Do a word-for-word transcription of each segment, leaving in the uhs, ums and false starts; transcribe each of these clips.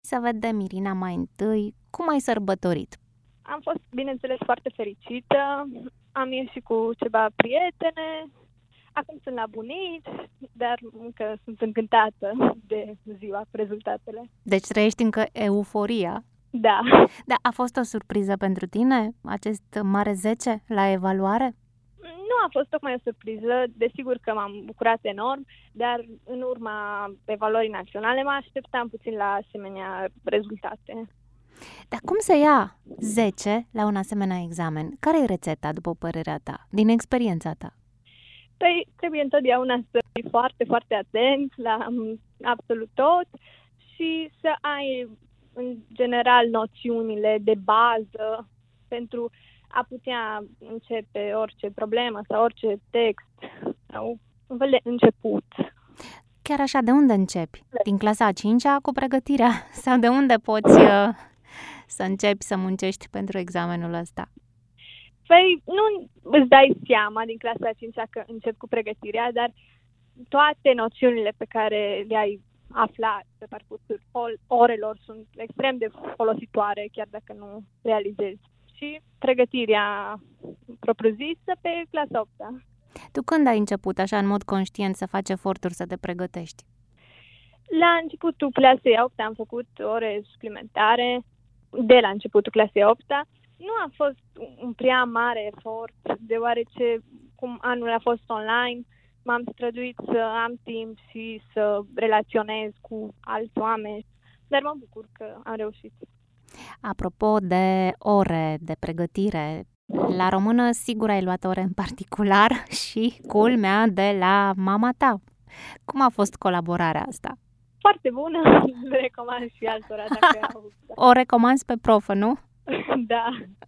Să vedem, Irina, mai întâi, cum ai sărbătorit? Am fost, bineînțeles, foarte fericită. Am ieșit cu ceva prietene. Acum sunt la bunici, dar încă sunt încântată de ziua cu rezultatele. Deci trăiești încă euforia. Da. Dar a fost o surpriză pentru tine, acest mare zece la evaluare? Nu a fost tocmai o surpriză. Desigur că m-am bucurat enorm, dar în urma evaluării naționale mă așteptam puțin la asemenea rezultate. Dar cum se ia zece la un asemenea examen? Care e rețeta, după părerea ta, din experiența ta? Păi, trebuie întotdeauna să fii foarte, foarte atent la absolut tot și să ai, în general, noțiunile de bază pentru a putea începe orice problemă sau orice text sau un fel de început. Chiar așa, de unde începi? Din clasa a cincea cu pregătirea? Sau de unde poți uh, să începi să muncești pentru examenul ăsta? Păi nu îți dai seama din clasa a cincea că încep cu pregătirea, dar toate noțiunile pe care le-ai aflat pe parcursul orelor sunt extrem de folositoare, chiar dacă nu realizezi. Și pregătirea propriu-zisă pe clasa a opta. Tu când ai început așa în mod conștient să faci eforturi să te pregătești? La începutul clasei a opta am făcut ore suplimentare, de la începutul clasei a opta. Nu a fost un prea mare efort, deoarece cum anul a fost online, m-am străduit să am timp și să relaționez cu alți oameni, dar mă bucur că am reușit. Apropo de ore de pregătire, la română sigur ai luat ore în particular și culmea de la mama ta. Cum a fost colaborarea asta? Foarte bună, le recomand și altora dacă au. O recomanzi pe profă, nu? Da.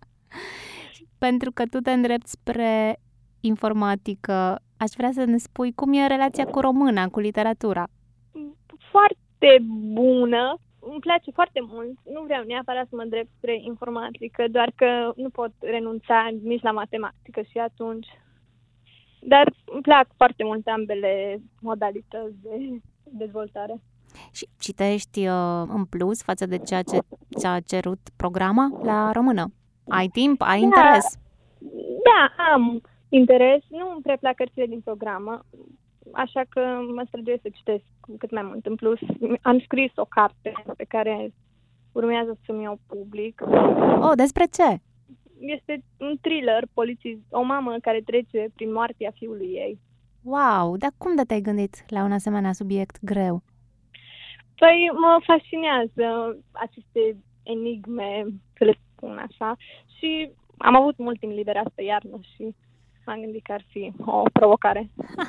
Pentru că tu te îndrepți spre informatică, aș vrea să ne spui cum e relația cu româna, cu literatura. Foarte bună, îmi place foarte mult. Nu vreau neapărat să mă îndrept spre informatică, doar că nu pot renunța nici la matematică și atunci. Dar îmi plac foarte mult ambele modalități de dezvoltare. Și citești uh, în plus față de ceea ce ți-a cerut programa la română? Ai timp? Ai da, interes? Da, am interes. Nu îmi prea plac cărțile din programă, așa că mă străduiesc să citesc cât mai mult. În plus, am scris o carte pe care urmează să-mi o public. Oh, despre ce? Este un thriller polițist, o mamă care trece prin moartea fiului ei. Wow, dar cum de te-ai gândit la un asemenea subiect greu? Păi mă fascinează aceste enigme, să le spun așa, și am avut mult timp liber astă iarnă și m-am gândit că ar fi o provocare.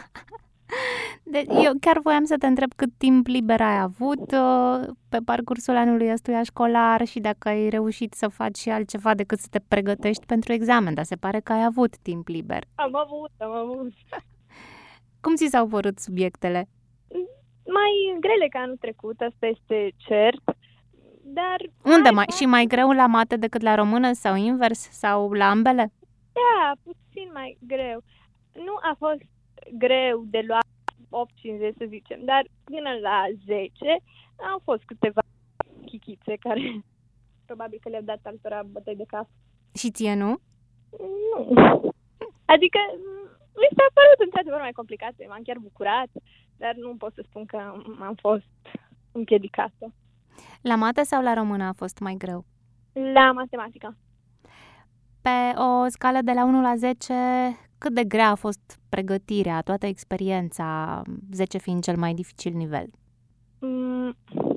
De, eu chiar voiam să te întreb cât timp liber ai avut uh, pe parcursul anului ăstuia școlar și dacă ai reușit să faci și altceva decât să te pregătești pentru examen, dar se pare că ai avut timp liber. Am avut, am avut. Cum ți s-au părut subiectele? Mai grele ca anul trecut, asta este cert, dar... Unde mai? Și mai greu la mate decât la română sau invers sau la ambele? Da, puțin mai greu. Nu a fost greu de luat opt cincizeci, să zicem, dar până la zece au fost câteva chichițe care probabil că le-au dat altora bătăi de cap. Și ție nu? Nu. Adică mi s-a părut într-adevăr mai complicate, m-am chiar bucurat, dar nu pot să spun că am fost împiedicată. La mate sau la română a fost mai greu? La matematică. Pe o scală de la unu la zece, cât de grea a fost pregătirea, toată experiența, zece fiind cel mai dificil nivel? Mm,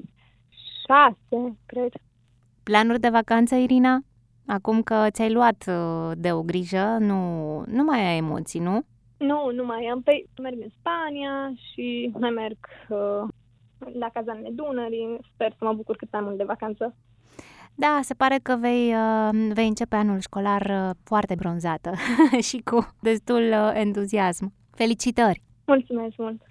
șase, cred. Planuri de vacanță, Irina? Acum că ți-ai luat de o grijă, nu, nu mai ai emoții, nu? Nu, nu mai am. Păi merg în Spania și mai merg uh, la Cazanele Dunării. Sper să mă bucur cât mai mult de vacanță. Da, se pare că vei, uh, vei începe anul școlar uh, foarte bronzată și cu destul uh, entuziasm. Felicitări! Mulțumesc mult!